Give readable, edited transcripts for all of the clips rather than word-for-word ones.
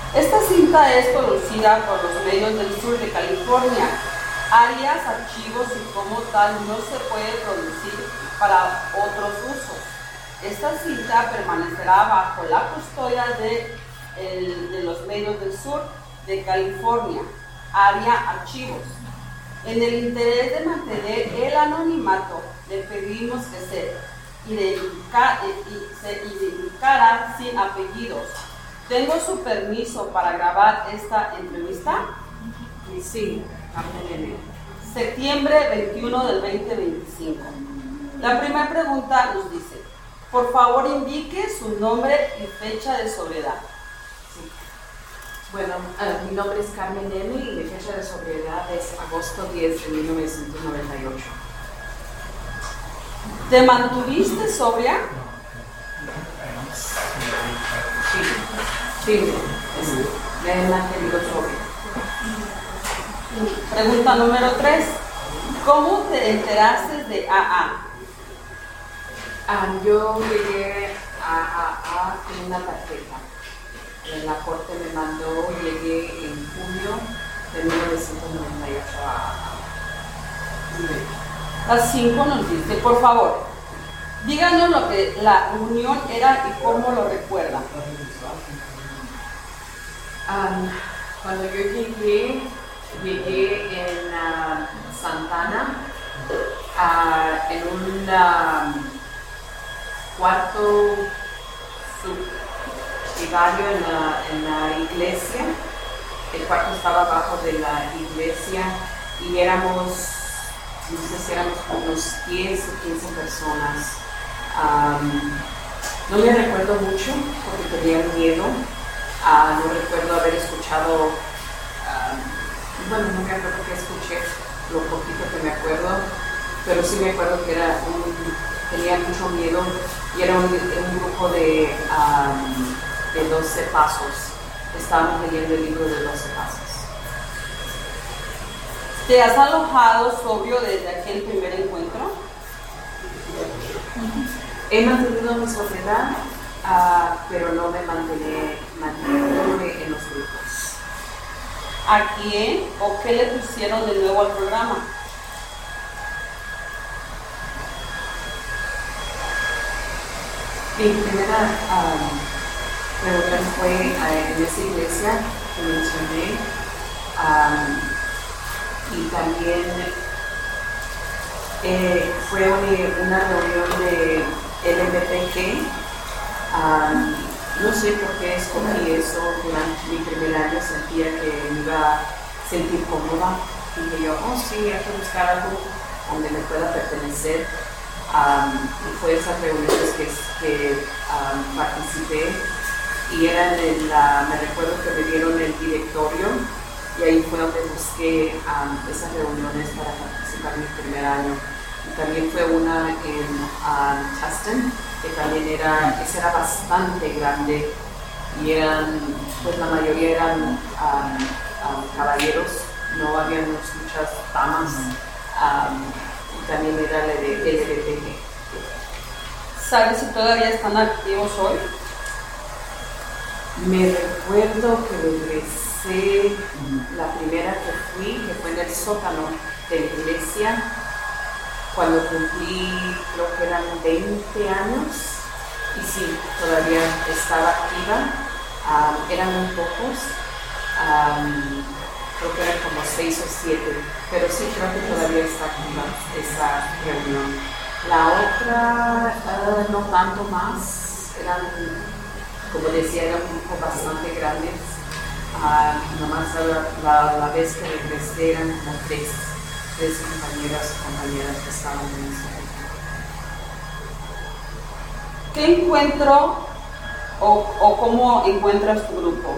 Esta cinta es producida por los medios del sur de California. Áreas, archivos y como tal no se puede producir para otros usos. Esta cinta permanecerá bajo la custodia de los medios del sur de California. Área, archivos. En el interés de mantener el anonimato, le pedimos que se identificara sin apellidos. ¿Tengo su permiso para grabar esta entrevista? Sí. Septiembre 21 del 2025. La primera pregunta nos dice: por favor indique su nombre y fecha de sobriedad. Sí. Bueno, mi nombre es Carmen M. y mi fecha de sobriedad es agosto 10 de 1998. ¿Te mantuviste sobria? Sí, me he mantenido sobria. Pregunta número 3. ¿Cómo te enteraste de AA? Yo llegué a AA con una tarjeta. La corte me mandó, llegué en junio de 1998 a AA. Las 5 nos dice: por favor, díganos lo que la reunión era y cómo lo recuerda. Cuando yo llegué en Santana, en un cuarto subsidiario en la iglesia. El cuarto estaba abajo de la iglesia y éramos, no sé si éramos unos 10 o 15 personas. No me recuerdo mucho porque tenía miedo. No recuerdo haber escuchado, bueno, no me acuerdo que escuché, lo poquito que me acuerdo, pero sí me acuerdo que tenía mucho miedo y era un grupo de 12 pasos. Estábamos leyendo el libro de 12 pasos. ¿Te has alojado sobrio desde aquel primer encuentro? He mantenido mi sobriedad, pero no me mantuve en los grupos. ¿A quién o qué le pusieron de nuevo al programa? Mi primera reunión fue en esa iglesia que mencioné, y también fue una reunión de LGBTQ. No sé por qué escogí eso. Durante mi primer año sentía que me iba a sentir cómoda. Dije yo, sí, hay que buscar algo donde me pueda pertenecer. Y fue esas reuniones que participé y eran me recuerdo que me dieron el directorio y ahí fue donde busqué esas reuniones para participar en mi primer año. Y también fue una en Tustin, que también era bastante grande y pues la mayoría eran caballeros, no había muchas damas. Y también era la de LGBTQ. ¿Sabes si todavía están activos hoy? Me recuerdo que regresé la primera que fui, que fue en el sótano de la iglesia, cuando cumplí, creo que eran 20 años, y sí, todavía estaba activa. Eran muy pocos, creo que eran como 6 o 7, pero sí creo que todavía está activa esa reunión. La otra, no tanto más, eran, como decía, era un grupo bastante grande. Nomás la vez que regresé eran como tres compañeras que estaban en esa reunión. ¿Qué encuentro o cómo encuentras tu grupo?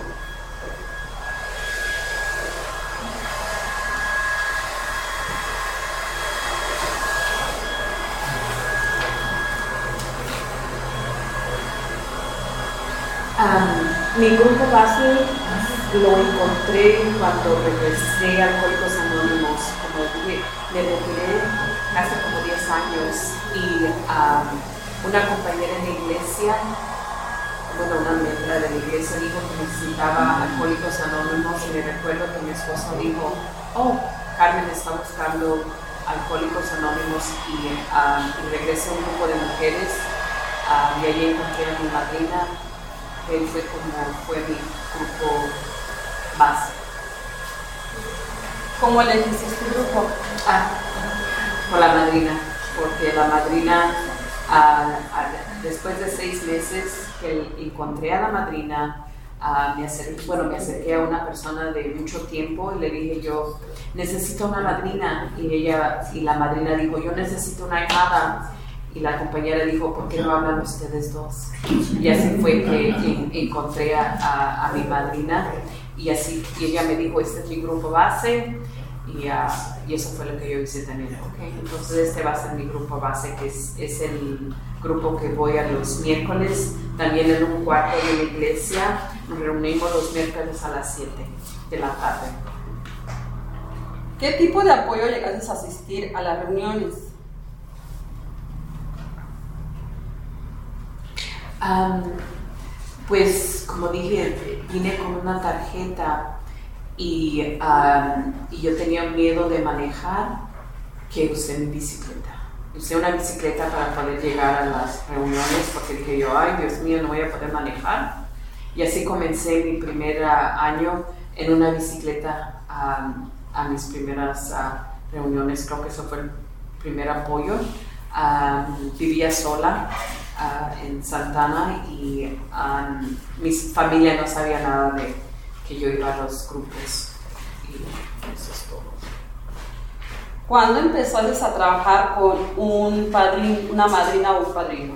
Mi grupo base lo encontré cuando regresé a Alcohólicos Anónimos. Como dije, me retiré hace como 10 años y una compañera en la iglesia una miembro de la iglesia dijo que necesitaba Alcohólicos Anónimos y me recuerdo que mi esposo dijo, Carmen está buscando Alcohólicos Anónimos y regresé a un grupo de mujeres y allí encontré a mi madrina, que fue mi grupo base. ¿Cómo elegiste tu grupo? Con la madrina, porque la madrina, después de 6 meses que encontré a la madrina, me acerqué a una persona de mucho tiempo y le dije yo, necesito una madrina, y la madrina dijo, yo necesito una ahijada, y la compañera dijo, ¿por qué no hablan ustedes dos? Y así fue que encontré a mi madrina, y ella me dijo, este es mi grupo base, y eso fue lo que yo hice también. Okay. Entonces este va a ser mi grupo base, que es el grupo que voy a los miércoles, también en un cuarto de la iglesia. Nos reunimos los miércoles a las 7 de la tarde. ¿Qué tipo de apoyo llegaste a asistir a las reuniones? Pues como dije, vine con una tarjeta y yo tenía miedo de manejar, que usé mi bicicleta. Usé una bicicleta para poder llegar a las reuniones porque dije yo, ay Dios mío, no voy a poder manejar. Y así comencé mi primer año en una bicicleta a mis primeras reuniones. Creo que eso fue el primer apoyo. Vivía sola en Santana y mi familia no sabía nada de que yo iba a los grupos, y eso es todo. ¿Cuándo empezaste a trabajar con una madrina o un padrino?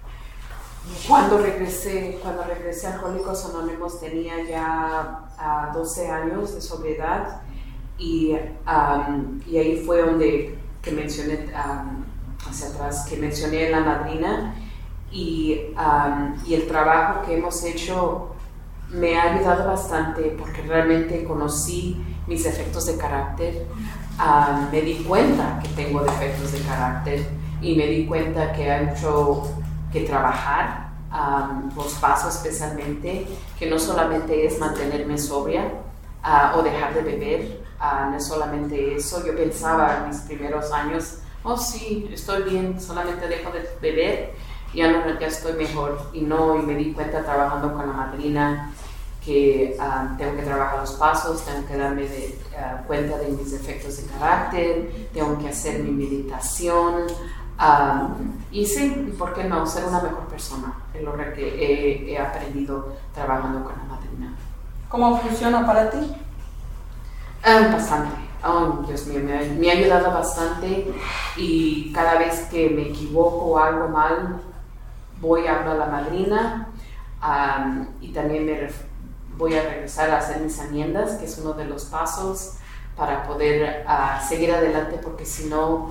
Cuando regresé a Alcohólicos Anónimos tenía ya 12 años de sobriedad y ahí fue donde que mencioné hacia atrás, que mencioné la madrina y el trabajo que hemos hecho me ha ayudado bastante porque realmente conocí mis defectos de carácter, me di cuenta que tengo defectos de carácter y me di cuenta que hay mucho que trabajar, los pasos especialmente, que no solamente es mantenerme sobria o dejar de beber, no es solamente eso. Yo pensaba en mis primeros años, sí, estoy bien, solamente dejo de beber, ya estoy mejor, y me di cuenta trabajando con la madrina que tengo que trabajar los pasos, tengo que darme cuenta de mis defectos de carácter, tengo que hacer mi meditación, y sí, ¿por qué no? Ser una mejor persona, es lo que he aprendido trabajando con la madrina. ¿Cómo funciona para ti? Bastante. Dios mío, me ha ayudado bastante, y cada vez que me equivoco o algo mal, voy a hablar a la madrina, y también voy a regresar a hacer mis enmiendas, que es uno de los pasos para poder seguir adelante, porque si no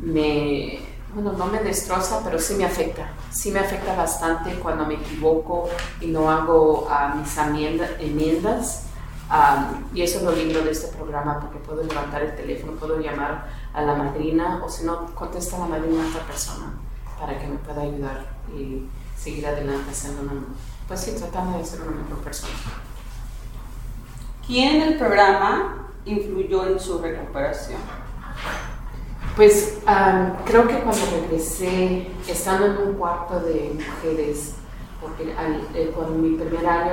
no me destroza, pero sí me afecta bastante cuando me equivoco y no hago mis enmiendas. Y eso es lo lindo de este programa, porque puedo levantar el teléfono, puedo llamar a la madrina, o si no, contesta a la madrina a otra persona para que me pueda ayudar y seguir adelante tratando de ser una mejor persona. ¿Quién en el programa influyó en su recuperación? Pues creo que cuando regresé, estando en un cuarto de mujeres, porque cuando mi primer año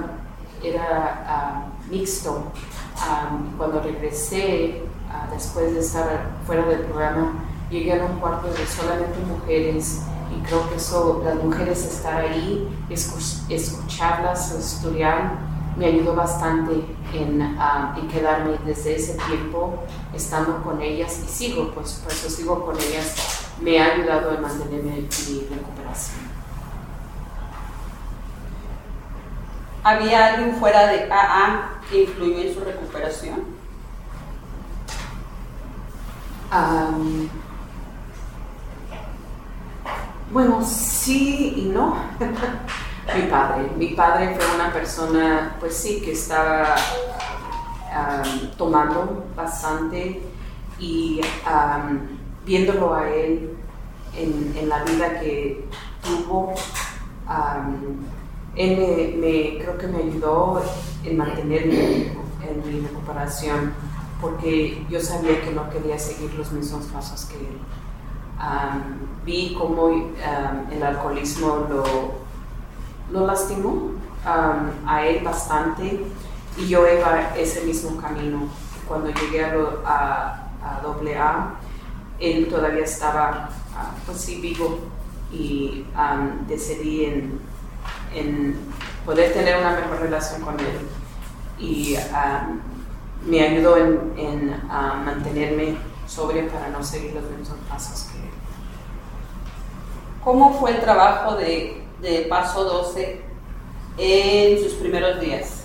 era mixto, cuando regresé, después de estar fuera del programa, llegué a un cuarto de solamente mujeres, y creo que eso, las mujeres estar ahí, escucharlas, estudiar, me ayudó bastante en quedarme desde ese tiempo estando con ellas, y sigo, por eso sigo con ellas. Me ha ayudado a mantenerme en mi recuperación. ¿Había alguien fuera de AA que influyó en su recuperación? Bueno, sí y no. Mi padre fue una persona, pues sí, que estaba tomando bastante, y viéndolo a él en la vida que tuvo, Él creo que me ayudó en mantenerme en mi recuperación, porque yo sabía que no quería seguir los mismos pasos que él. Vi cómo el alcoholismo lo lastimó a él bastante, y yo iba ese mismo camino. Cuando llegué a AA, él todavía estaba pues sí, vivo, y decidí en poder tener una mejor relación con él, y me ayudó en mantenerme sobria para no seguir los mismos pasos que él. ¿Cómo fue el trabajo de Paso 12 en sus primeros días?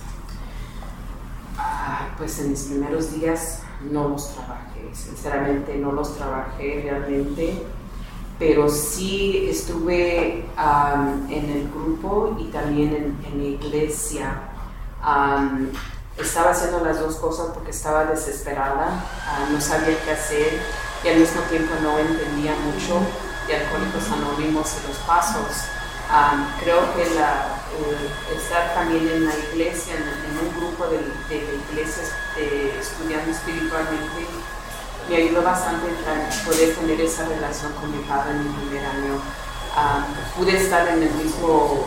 Pues en mis primeros días no los trabajé, sinceramente no los trabajé realmente, pero sí estuve en el grupo y también en la iglesia. Estaba haciendo las dos cosas porque estaba desesperada, no sabía qué hacer, y al mismo tiempo no entendía mucho de Alcohólicos Anónimos y los pasos. Creo que estar también en la iglesia, en un grupo de iglesias estudiando espiritualmente, me ayudó bastante a poder tener esa relación con mi padre en mi primer año. Pude estar en el mismo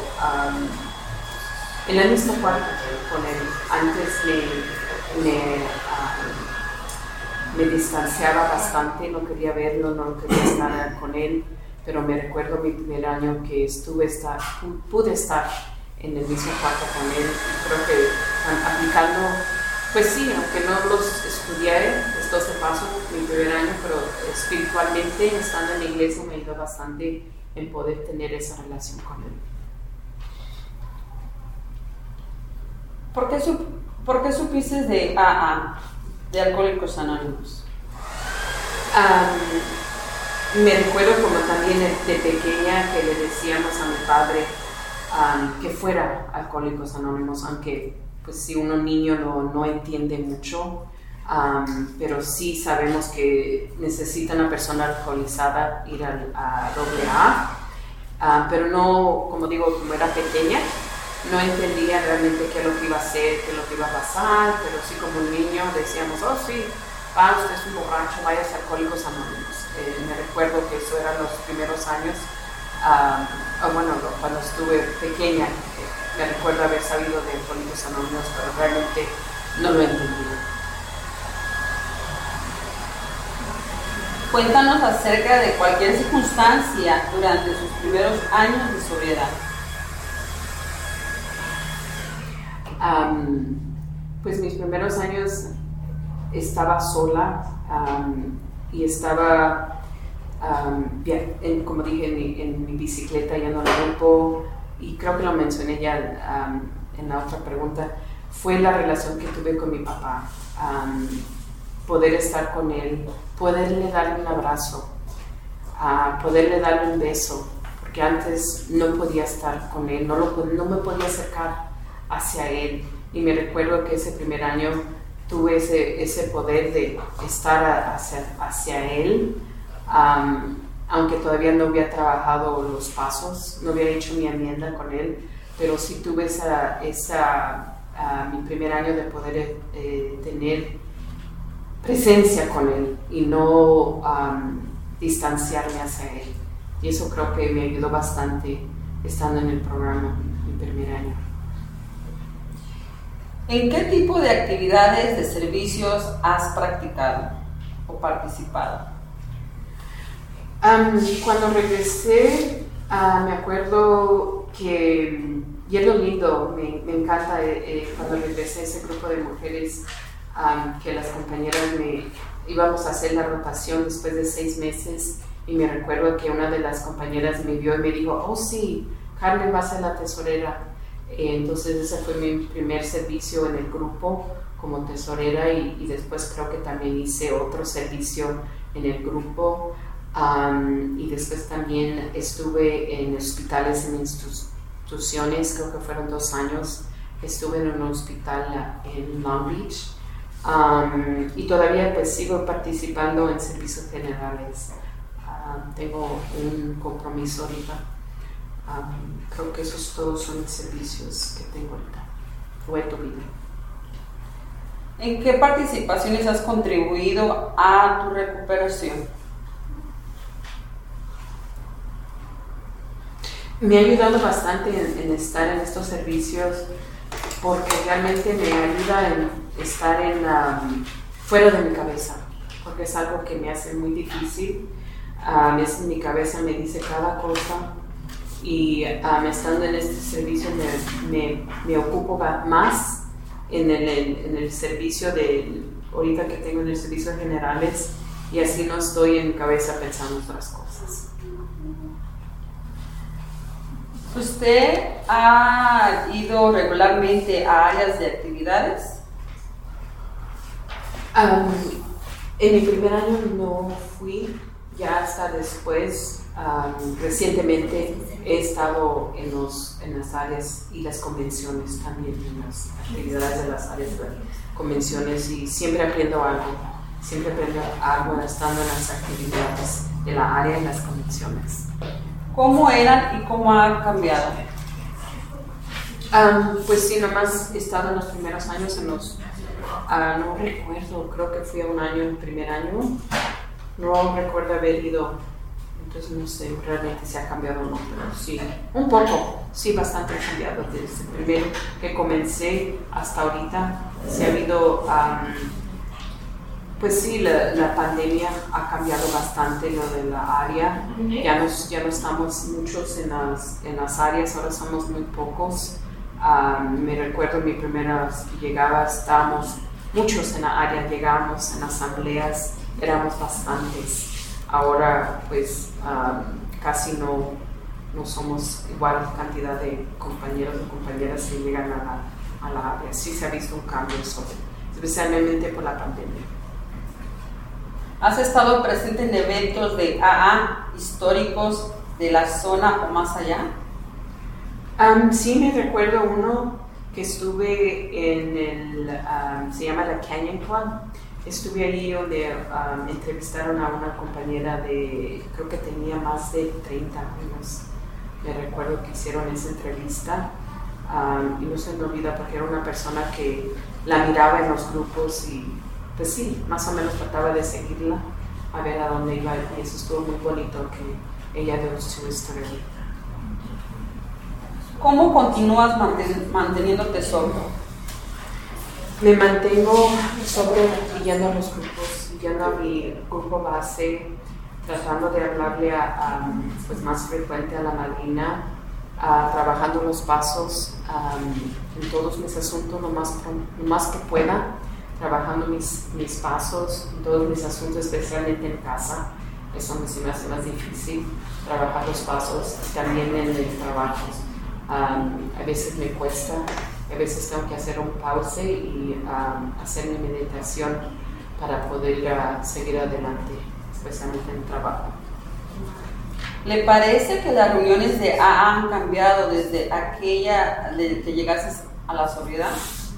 cuarto con él. Antes me distanciaba bastante, no quería verlo, no quería estar con él, pero me recuerdo mi primer año que pude estar en el mismo cuarto con él. Creo que aplicando, pues sí, aunque no los estudié, los 12 pasos mi primer año, pero espiritualmente, estando en la iglesia, me ayudó bastante en poder tener esa relación con él. ¿Por qué supiste de AA, de Alcohólicos Anónimos? Me recuerdo como también de pequeña que le decíamos a mi padre que fuera Alcohólicos Anónimos, aunque pues si uno niño no entiende mucho, pero sí sabemos que necesita una persona alcoholizada ir a AA, pero no, como digo, como era pequeña, no entendía realmente qué es lo que iba a hacer, qué es lo que iba a pasar, pero sí como un niño decíamos, oh sí, usted es un borracho, vaya a ser Alcohólicos Anónimos. Me recuerdo que eso eran los primeros años, cuando estuve pequeña, me recuerdo haber sabido de Alcohólicos Anónimos, pero realmente no lo entendía. Cuéntanos acerca de cualquier circunstancia durante sus primeros años de sobriedad. Pues mis primeros años estaba sola y estaba, como dije, en mi bicicleta yendo al grupo, y creo que lo mencioné ya en la otra pregunta. Fue la relación que tuve con mi papá, poder estar con él, poderle darle un abrazo, poderle darle un beso, porque antes no podía estar con él, no me podía acercar hacia él, y me recuerdo que ese primer año tuve ese poder de estar hacia él, aunque todavía no había trabajado los pasos, no había hecho mi enmienda con él, pero sí tuve mi primer año de poder tener presencia con él y no distanciarme hacia él, y eso creo que me ayudó bastante estando en el programa mi primer año. ¿En qué tipo de actividades de servicios has practicado o participado? Cuando regresé, me acuerdo que, y es lo lindo, me encanta cuando regresé a ese grupo de mujeres, que las compañeras íbamos a hacer la rotación después de 6 meses, y me recuerdo que una de las compañeras me vio y me dijo, oh sí, Carmen va a ser la tesorera. Entonces ese fue mi primer servicio en el grupo como tesorera, y después creo que también hice otro servicio en el grupo, y después también estuve en hospitales, en instituciones, creo que fueron 2 años, estuve en un hospital en Long Beach, y todavía pues sigo participando en servicios generales. Tengo un compromiso ahorita. Creo que esos todos son los servicios que tengo ahorita o he tenido. ¿En qué participaciones has contribuido a tu recuperación? Me ha ayudado bastante en estar en estos servicios porque realmente me ayuda en estar fuera de mi cabeza, porque es algo que me hace muy difícil. A veces mi cabeza me dice cada cosa y estando en este servicio me ocupo más en el servicio ahorita que tengo en el servicio de generales, y así no estoy en mi cabeza pensando otras cosas. ¿Usted ha ido regularmente a áreas de actividades? En mi primer año no fui, ya hasta después. Recientemente he estado en las áreas y las convenciones también, en las actividades de las áreas de convenciones, y siempre aprendo algo estando en las actividades de la área y las convenciones. ¿Cómo eran y cómo han cambiado? Pues sí, nomás he estado en los primeros años, no recuerdo, creo que fui a un año, el primer año, no recuerdo haber ido, entonces no sé realmente si ha cambiado o no, pero sí, un poco, sí, bastante ha cambiado desde el primero que comencé hasta ahorita. Sí ha habido, pues sí, la pandemia ha cambiado bastante lo de la área, ya no estamos muchos en las áreas, ahora somos muy pocos. Me recuerdo mi primera vez que llegaba, estábamos muchos en la área, llegábamos en asambleas, éramos bastantes. Ahora pues casi no somos igual cantidad de compañeros o compañeras que llegan a la área. Sí se ha visto un cambio, especialmente por la pandemia. ¿Has estado presente en eventos de AA históricos de la zona o más allá? Sí, me recuerdo uno que estuve en se llama la Canyon Club. Estuve allí donde entrevistaron a una compañera creo que tenía más de 30 años. Me recuerdo que hicieron esa entrevista y no se me olvida porque era una persona que la miraba en los grupos y pues sí, más o menos trataba de seguirla a ver a dónde iba, y eso estuvo muy bonito que ella dio su historia. ¿Cómo continúas manteniéndote sobrio? Me mantengo sobre yendo a los grupos, yendo a mi grupo base, tratando de hablarle pues más frecuente a la madrina, trabajando los pasos en todos mis asuntos lo más que pueda, trabajando mis pasos en todos mis asuntos, especialmente en casa. Es donde se me hace más difícil trabajar los pasos, también en el trabajo. A veces me cuesta, a veces tengo que hacer un pause y hacer mi meditación para poder seguir adelante, especialmente en el trabajo. ¿Le parece que las reuniones de AA han cambiado desde aquella de que llegaste a la sobriedad?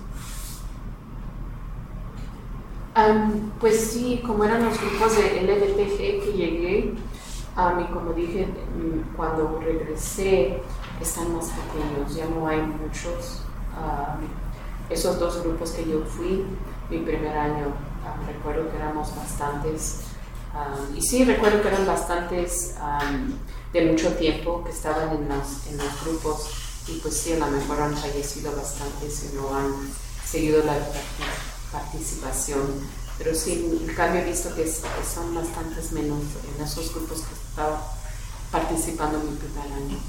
Pues sí, como eran los grupos de LDPG que llegué, y como dije, cuando regresé, están más pequeños, ya no hay muchos. Esos dos grupos que yo fui, mi primer año, recuerdo que éramos bastantes, y sí, recuerdo que eran bastantes de mucho tiempo que estaban en los grupos, y pues sí, a lo mejor han fallecido bastantes y no han seguido la participación, pero sí, en cambio he visto que son bastantes menos en esos grupos que estaba participando en mi primer año.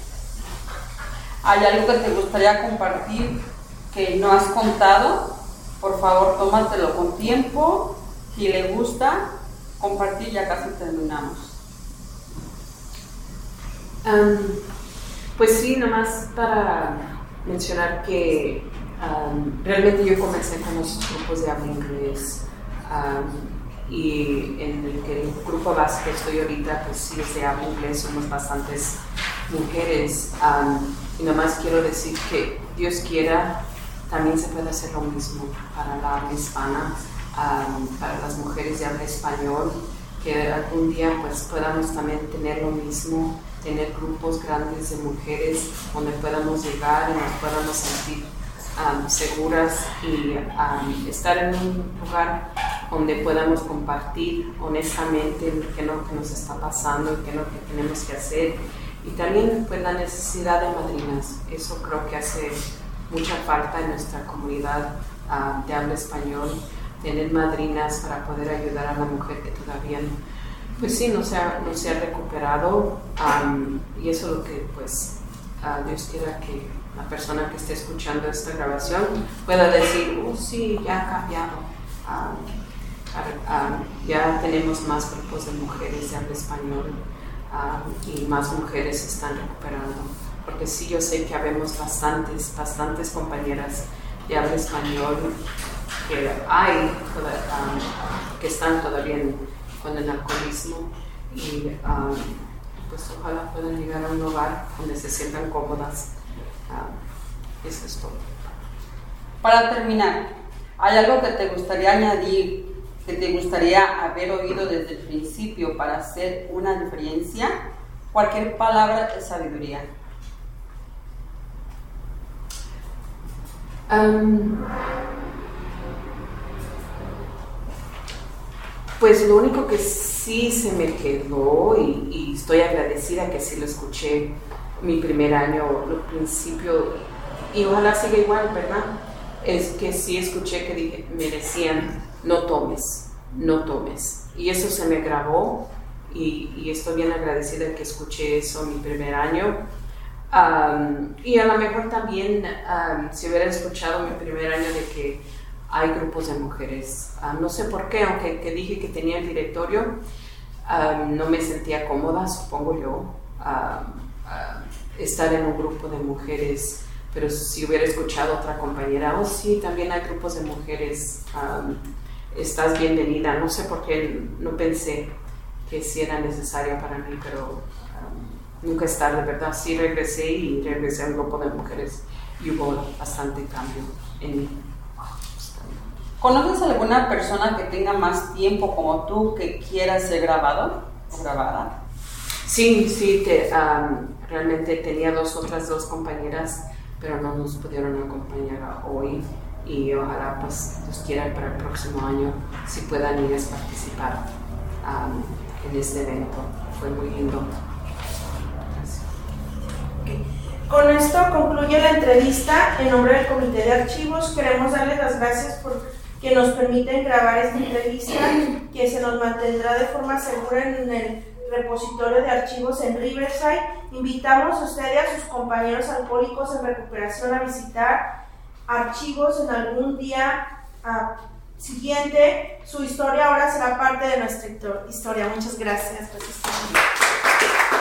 ¿Hay algo que te gustaría compartir que no has contado? Por favor, tómatelo con tiempo. Si le gusta, compartir, ya casi terminamos. Pues sí, nomás para mencionar que realmente yo comencé con los grupos de habla inglés, y en el grupo base que estoy ahorita, pues sí es de habla inglés, somos bastantes mujeres, y nomás quiero decir que Dios quiera, también se puede hacer lo mismo para la habla hispana, para las mujeres de habla español. que algún día pues podamos también tener lo mismo, tener grupos grandes de mujeres donde podamos llegar y nos podamos sentir seguras y estar en un lugar donde podamos compartir honestamente qué es lo que nos está pasando y qué es lo que tenemos que hacer. Y también pues la necesidad de madrinas, eso creo que hace mucha falta en nuestra comunidad de habla español, tener madrinas para poder ayudar a la mujer que todavía pues sí, no se ha recuperado, y eso es lo que pues Dios quiera que la persona que esté escuchando esta grabación pueda decir, sí, ya ha cambiado, ya tenemos más grupos de mujeres de habla español y más mujeres se están recuperando, porque sí, yo sé que habemos bastantes compañeras de habla español que hay, que están todavía con el alcoholismo y pues ojalá puedan llegar a un lugar donde se sientan cómodas. Eso es todo. Para terminar, ¿hay algo que te gustaría añadir, que te gustaría haber oído desde el principio para hacer una diferencia? Cualquier palabra es sabiduría. Pues lo único que sí se me quedó y estoy agradecida que sí lo escuché mi primer año, al principio, y ojalá siga igual, ¿verdad? Es que sí escuché que me decían, no tomes, y eso se me grabó y estoy bien agradecida que escuché eso mi primer año. Y a lo mejor también si hubiera escuchado mi primer año de que hay grupos de mujeres, no sé por qué, aunque que dije que tenía el directorio, no me sentía cómoda, supongo yo, estar en un grupo de mujeres, pero si hubiera escuchado a otra compañera, sí, también hay grupos de mujeres, estás bienvenida, no sé por qué no pensé que sí era necesario para mí, pero nunca es tarde, ¿verdad? Sí regresé a un grupo de mujeres y hubo bastante cambio en mí. ¿Conoces alguna persona que tenga más tiempo como tú que quiera ser grabado o grabada? Sí, realmente tenía otras dos compañeras, pero no nos pudieron acompañar hoy y ojalá pues Dios quiera para el próximo año si puedan ir a participar en este evento. Fue muy lindo. Con esto concluye la entrevista. En nombre del Comité de Archivos queremos darles las gracias por que nos permiten grabar esta entrevista, que se nos mantendrá de forma segura en el repositorio de archivos en Riverside. Invitamos a usted y a sus compañeros alcohólicos en recuperación a visitar archivos en algún día siguiente. Su historia ahora será parte de nuestra historia. Muchas gracias.